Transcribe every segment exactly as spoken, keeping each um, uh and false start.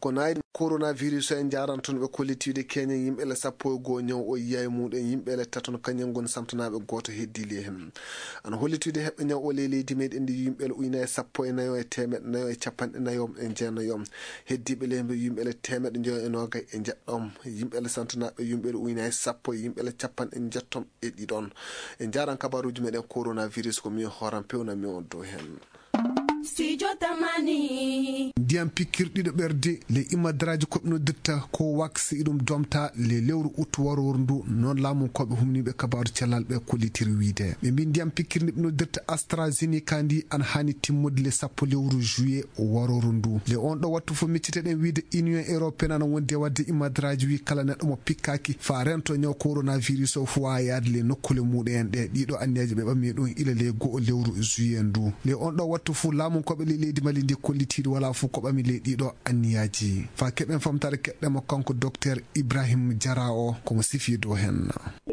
ko nayi coronavirus en jaranton be kollitiide Kenya yimbe le sappo go nyaw o yiyay muden yimbe le taton kanyen gon samtanabe goto heddili hen an hollitude hebbe nyaw o leydi meden di yimbe le uyna sappo e nayo e temed nayo e capande nayo e jeenayom heddibe le yimbe le temed njo e noga e jaddom yimbe le samtanabe yimbe le uyna sappo yimbe le capande en jettom e didon en jaran kabaruji meden coronavirus ko mi horan pewna mi on do hen Studio Tamani Diam pikirdido berde le imadraji ko no detta ko waksi idum domta le lewru uttu warorndu non lamun ko be humnibe kabaru cellal be kolitiri wiide be min diam pikirdi no detta AstraZeneca ndi an hani timmude le sappo lewru juillet warorndu le on do wattu fo miccite den wiide Union Européenne an wonde wadde imadraji wi kala neddo mo pikkaki fa rento nyaw coronavirus o fu yaade le nokkule muden de dido anneje be bammi dum ila le go lewru juillet ndu le on do wattu fu lamun ko be leydi Mali ndi kollitido wala fu ko bami leydi do anniyaji fa keben famtare kedde mo kanko docteur Ibrahim Jarao ko mo sifi do hen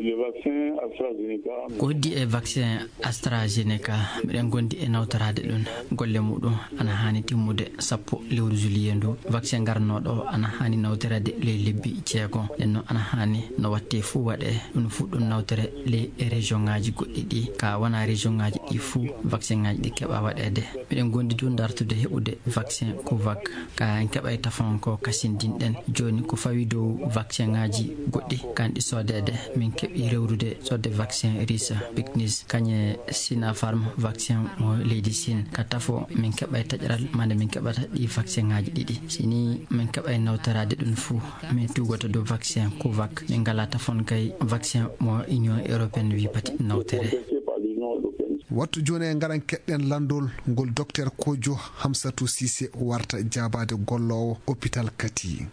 Godi e vaccin AstraZeneca miɗen gondi e nawtarade ɗum golle muɗum ana hani timmude sappo lewru juillet ndu vaccin garnoɗo ana hani nawtarade le lebbi jeegom nden ana hani no watte fu waɗe ɗum fu ɗum nawtere le région ngaji goɗɗi ɗi ka wona région ngaji ɗi fu vaccin ngaji ɗi keɓa waɗede miɗen gondi du dartude heɓude vaccin Covax ka en keɓa tafon ko kasindinɗen joni ko fawi dow vaccin ngaji goɗɗi kanɗi sodede min keɓi rewrude sodde vaccin Risa Picnis kanye Sinopharm vaccin mo leydi Sin ka tafo min keɓa taƴral mande min keɓata ɗi vaccin ngaji ɗiɗi sini min keɓa nawtarade ɗum fu min tugoto dow vaccin Covax min ngala tafon kay vaccin mo Union Européenne wi pati nawtere wattu joni e ngaran kedden landol ngol docteur Kojo Hamsatou Cissé warta jabade gollowo hôpital Kati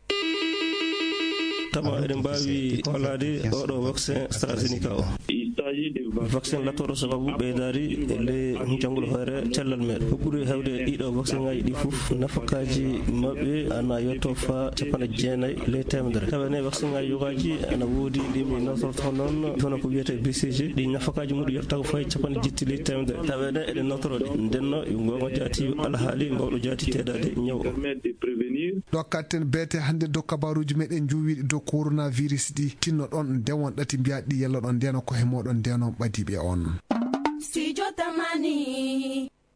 tama eden bawi holade odo vaccin AstraZeneca o vaccin latoro sababu beydari le jangol hoore cellal med ko buri hewde dido vaccin ngaji di fuf nafakaji mabbe ana yotto fa capana jeenay le temdere tabane vaccin ngaji yogaji ana wodi dimi notorto non tono ko wiete B C G di nafakaji mudu yotta ko fay capana jitti le temdere tabane eden notoro di denno yungo jati alhaali ngawdo jati tedade nyaw do katten bete hande do kabaruji meden juwi do coronavirus di tinno don dewon dati biadi yello don deno ko hemodon deno badibe on